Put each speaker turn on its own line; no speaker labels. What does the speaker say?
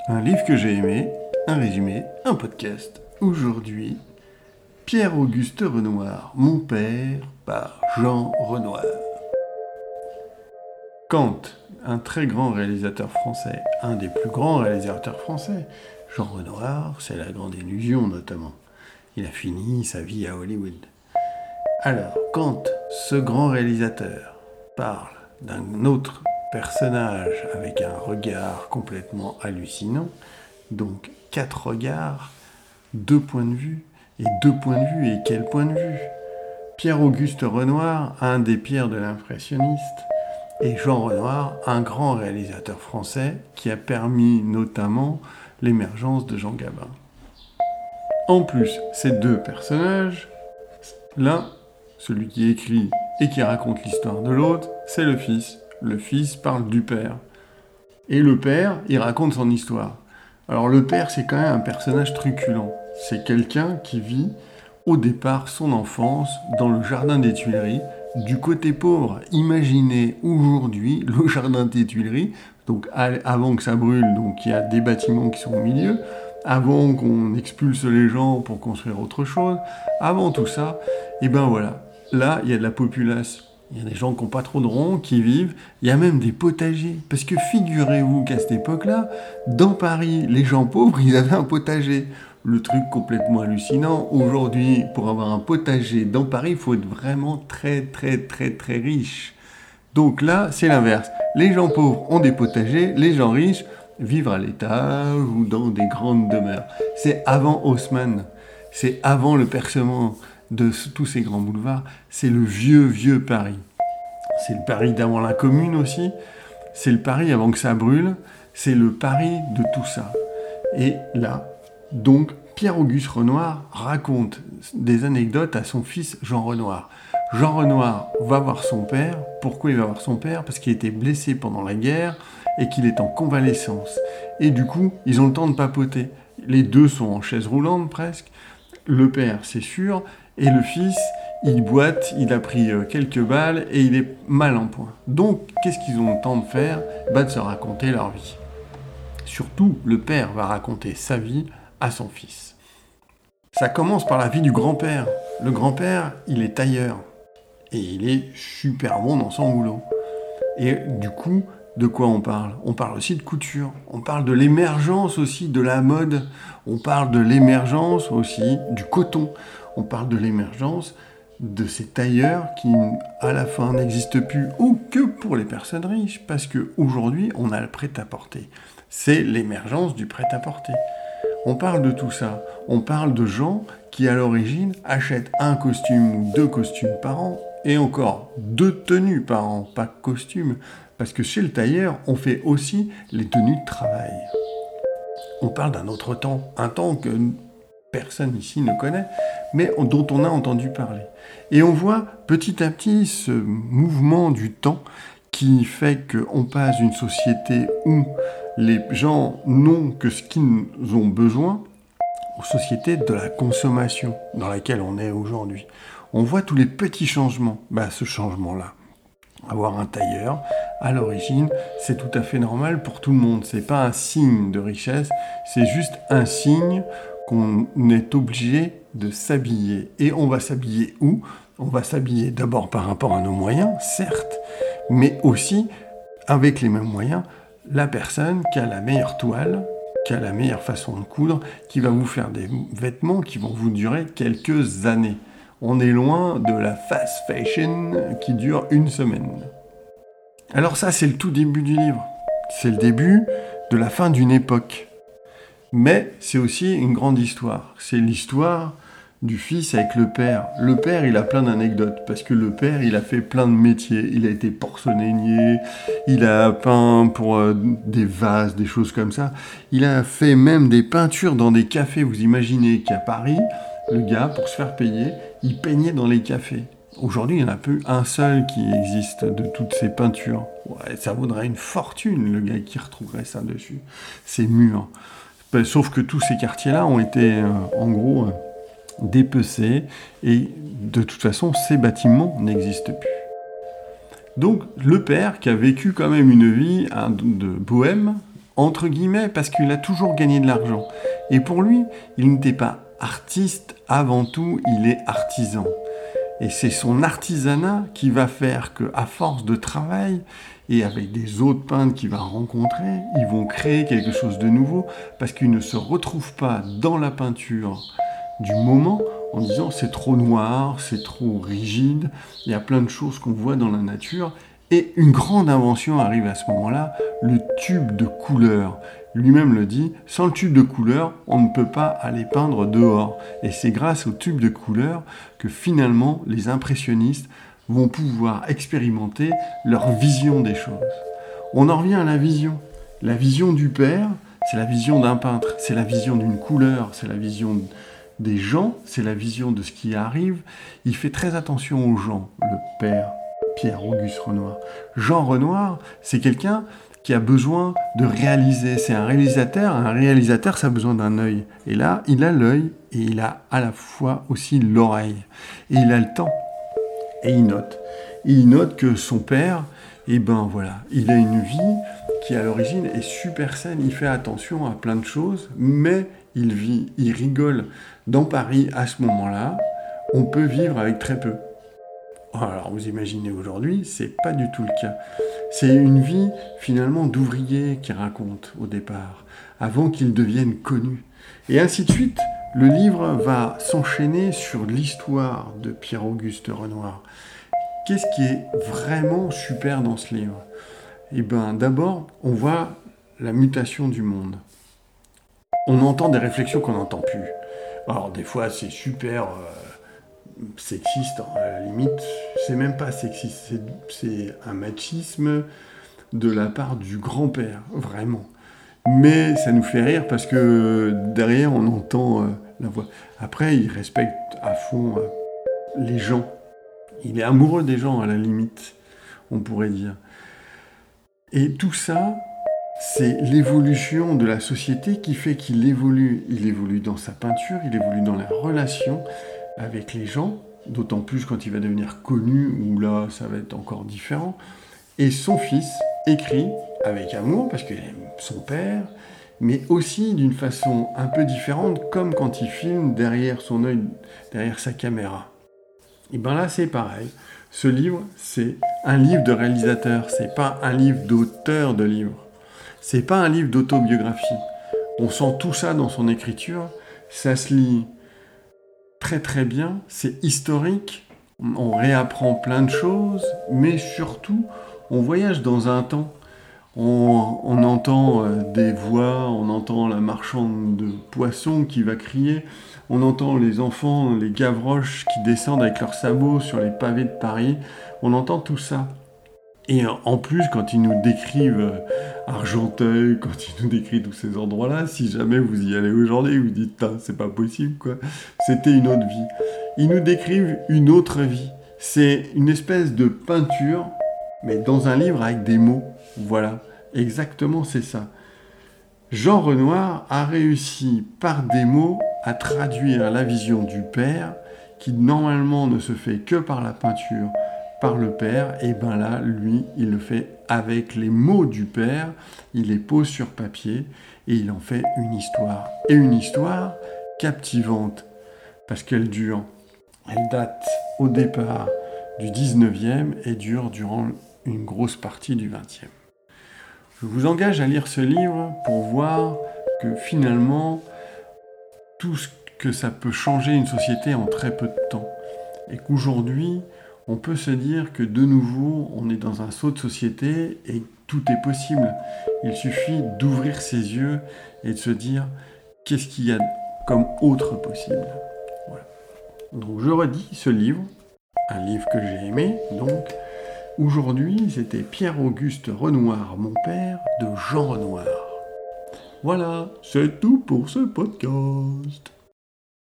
Un livre que j'ai aimé, un résumé, un podcast. Aujourd'hui, Pierre-Auguste Renoir, Mon père, par Jean Renoir. Quand un très grand réalisateur français, un des plus grands réalisateurs français, Jean Renoir, c'est La Grande Illusion notamment, il a fini sa vie à Hollywood. Alors, quand ce grand réalisateur parle d'un autre personnage avec un regard complètement hallucinant, donc 4 regards, 2 points de vue, et 2 points de vue, et quel point de vue? Pierre-Auguste Renoir, un des pères de l'impressionniste, et Jean Renoir, un grand réalisateur français qui a permis notamment l'émergence de Jean Gabin. En plus, ces deux personnages, l'un, celui qui écrit et qui raconte l'histoire de l'autre, c'est le fils. Le fils parle du père. Et le père, il raconte son histoire. Alors le père, c'est quand même un personnage truculent. C'est quelqu'un qui vit au départ son enfance dans le jardin des Tuileries, du côté pauvre. Imaginez aujourd'hui le jardin des Tuileries, donc avant que ça brûle, donc il y a des bâtiments qui sont au milieu, avant qu'on expulse les gens pour construire autre chose, avant tout ça, et ben voilà, là il y a de la populace. Il y a des gens qui n'ont pas trop de ronds, qui vivent. Il y a même des potagers. Parce que figurez-vous qu'à cette époque-là, dans Paris, les gens pauvres, ils avaient un potager. Le truc complètement hallucinant. Aujourd'hui, pour avoir un potager dans Paris, il faut être vraiment très riche. Donc là, c'est l'inverse. Les gens pauvres ont des potagers, les gens riches vivent à l'étage ou dans des grandes demeures. C'est avant Haussmann. C'est avant le percement de tous ces grands boulevards, c'est le vieux Paris. C'est le Paris d'avant la Commune aussi, c'est le Paris avant que ça brûle, c'est le Paris de tout ça. Et là, donc, Pierre-Auguste Renoir raconte des anecdotes à son fils Jean Renoir. Jean Renoir va voir son père. Pourquoi il va voir son père? Parce qu'il était blessé pendant la guerre et qu'il est en convalescence. Et du coup, ils ont le temps de papoter. Les deux sont en chaise roulante presque. Le père, c'est sûr, et le fils, il boite, il a pris quelques balles et il est mal en point. Donc, qu'est-ce qu'ils ont le temps de faire? De se raconter leur vie. Surtout, le père va raconter sa vie à son fils. Ça commence par la vie du grand-père. Le grand-père, il est tailleur. Et il est super bon dans son boulot. Et du coup, de quoi on parle? On parle aussi de couture. On parle de l'émergence aussi de la mode. On parle de l'émergence aussi du coton. On parle de l'émergence de ces tailleurs qui, à la fin, n'existent plus ou que pour les personnes riches. Parce qu'aujourd'hui, on a le prêt-à-porter. C'est l'émergence du prêt-à-porter. On parle de tout ça. On parle de gens qui, à l'origine, achètent un costume ou 2 costumes par an. Et encore, 2 tenues par an, pas costumes. Parce que chez le tailleur, on fait aussi les tenues de travail. On parle d'un autre temps, un temps que personne ici ne connaît, mais dont on a entendu parler. Et on voit petit à petit ce mouvement du temps qui fait qu'on passe d'une société où les gens n'ont que ce qu'ils ont besoin aux sociétés de la consommation dans laquelle on est aujourd'hui. On voit tous les petits changements. Ce changement-là, avoir un tailleur, à l'origine, c'est tout à fait normal pour tout le monde. C'est pas un signe de richesse, c'est juste un signe qu'on est obligé de s'habiller. Et on va s'habiller où? On va s'habiller d'abord par rapport à nos moyens, certes, mais aussi, avec les mêmes moyens, la personne qui a la meilleure toile, qui a la meilleure façon de coudre, qui va vous faire des vêtements qui vont vous durer quelques années. On est loin de la fast fashion qui dure 1 semaine. Alors ça, c'est le tout début du livre. C'est le début de la fin d'une époque. Mais c'est aussi une grande histoire. C'est l'histoire du fils avec le père. Le père, il a plein d'anecdotes, parce que le père, il a fait plein de métiers. Il a été porcelainier, il a peint pour des vases, des choses comme ça. Il a fait même des peintures dans des cafés. Vous imaginez qu'à Paris, le gars, pour se faire payer, il peignait dans les cafés. Aujourd'hui, il n'y en a plus un seul qui existe de toutes ces peintures. Ouais, ça vaudrait une fortune, le gars qui retrouverait ça dessus. Ces murs. Sauf que tous ces quartiers-là ont été, en gros, dépecés. Et de toute façon, ces bâtiments n'existent plus. Donc, le père, qui a vécu quand même une vie de bohème, entre guillemets, parce qu'il a toujours gagné de l'argent. Et pour lui, il n'était pas artiste, avant tout, il est artisan. Et c'est son artisanat qui va faire qu'à force de travail, et avec des autres peintres qu'il va rencontrer, ils vont créer quelque chose de nouveau, parce qu'ils ne se retrouvent pas dans la peinture du moment en disant c'est trop noir, c'est trop rigide, il y a plein de choses qu'on voit dans la nature, et une grande invention arrive à ce moment-là, le tube de couleur. Lui-même le dit, sans le tube de couleur, on ne peut pas aller peindre dehors. Et c'est grâce au tube de couleur que finalement les impressionnistes vont pouvoir expérimenter leur vision des choses. On en revient à la vision. La vision du père, c'est la vision d'un peintre, c'est la vision d'une couleur, c'est la vision des gens, c'est la vision de ce qui arrive. Il fait très attention aux gens, le père Pierre-Auguste Renoir. Jean Renoir, c'est quelqu'un qui a besoin de réaliser. C'est un réalisateur, ça a besoin d'un œil. Et là, il a l'œil et il a à la fois aussi l'oreille. Et il a le temps. Et il note. Et il note que son père, il a une vie qui à l'origine est super saine. Il fait attention à plein de choses, mais il rigole. Dans Paris, à ce moment-là, on peut vivre avec très peu. Alors vous imaginez aujourd'hui, c'est pas du tout le cas. C'est une vie finalement d'ouvrier qui raconte au départ, avant qu'il devienne connu. Et ainsi de suite, le livre va s'enchaîner sur l'histoire de Pierre-Auguste Renoir. Qu'est-ce qui est vraiment super dans ce livre ? D'abord, on voit la mutation du monde. On entend des réflexions qu'on n'entend plus. Alors des fois, c'est super sexiste, à la limite, c'est même pas sexiste, c'est un machisme de la part du grand-père, vraiment. Mais ça nous fait rire parce que derrière, on entend la voix. Après, il respecte à fond les gens. Il est amoureux des gens, à la limite, on pourrait dire. Et tout ça, c'est l'évolution de la société qui fait qu'il évolue. Il évolue dans sa peinture, il évolue dans la relation avec les gens, d'autant plus quand il va devenir connu, où là, ça va être encore différent. Et son fils écrit avec amour, parce qu'il aime son père, mais aussi d'une façon un peu différente, comme quand il filme derrière son œil, derrière sa caméra. Et là, c'est pareil. Ce livre, c'est un livre de réalisateur, c'est pas un livre d'auteur de livre. C'est pas un livre d'autobiographie. On sent tout ça dans son écriture, ça se lit très très bien, c'est historique, on réapprend plein de choses, mais surtout, on voyage dans un temps. On entend des voix, on entend la marchande de poissons qui va crier, on entend les enfants, les Gavroches qui descendent avec leurs sabots sur les pavés de Paris, on entend tout ça. Et en plus, quand ils nous décrivent Argenteuil, quand ils nous décrivent tous ces endroits-là, si jamais vous y allez aujourd'hui, vous dites « c'est pas possible, quoi. C'était une autre vie ». Ils nous décrivent une autre vie. C'est une espèce de peinture, mais dans un livre avec des mots. Voilà, exactement, c'est ça. Jean Renoir a réussi, par des mots, à traduire la vision du père, qui normalement ne se fait que par la peinture, par le père, et là, lui, il le fait avec les mots du père, il les pose sur papier, et il en fait une histoire. Et une histoire captivante, parce qu'elle date au départ du 19e et dure durant une grosse partie du 20e. Je vous engage à lire ce livre pour voir que finalement, tout ce que ça peut changer une société en très peu de temps. Et qu'aujourd'hui, on peut se dire que de nouveau, on est dans un saut de société et tout est possible. Il suffit d'ouvrir ses yeux et de se dire qu'est-ce qu'il y a comme autre possible. Voilà. Donc je redis ce livre, un livre que j'ai aimé, donc aujourd'hui c'était Pierre-Auguste Renoir, mon père, de Jean Renoir. Voilà, c'est tout pour ce podcast.